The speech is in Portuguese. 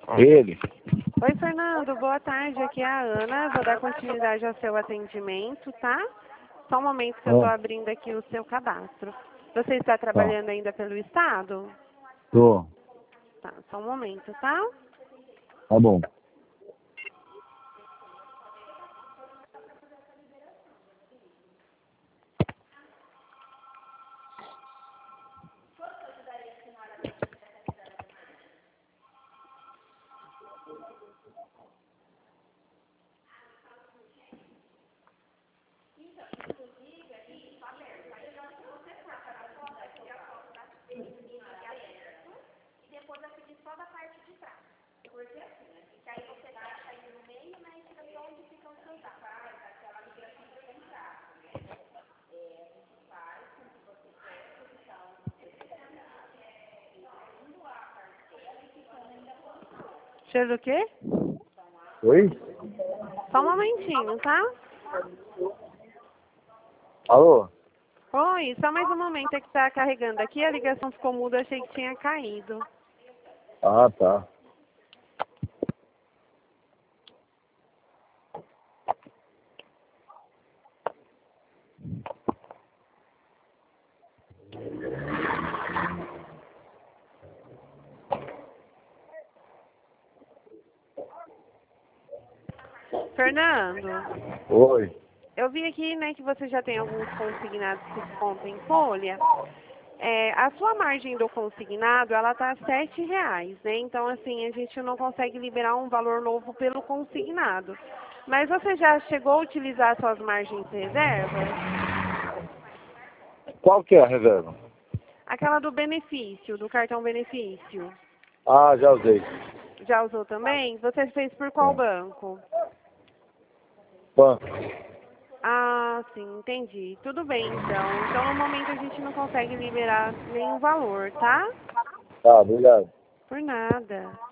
Ele. Oi, Fernando. Boa tarde. Aqui é a Ana. Vou dar continuidade ao seu atendimento, tá? Só um momento que eu estou abrindo aqui o seu cadastro. Você está trabalhando ainda pelo Estado? Tô. Tá, só um momento, tá? Tá bom. Cheiro do quê? Oi? Só um momentinho, tá? Alô? Oi, só mais um momento é que tá carregando aqui. A ligação ficou muda, achei que tinha caído. Ah, tá. Fernando, Oi. eu vi aqui, né, que você já tem alguns consignados que descontam em folha. A sua margem do consignado, ela tá R$7, né? Então, assim, a gente não consegue liberar um valor novo pelo consignado. Mas você já chegou a utilizar suas margens de reserva? Qual que é a reserva? Aquela do benefício, do cartão benefício. Ah, já usei. Já usou também? Você fez por qual banco? Banco. Ah, sim, entendi. Tudo bem, então. Então, no momento, a gente não consegue liberar nenhum valor, tá? Tá, obrigado. Por nada.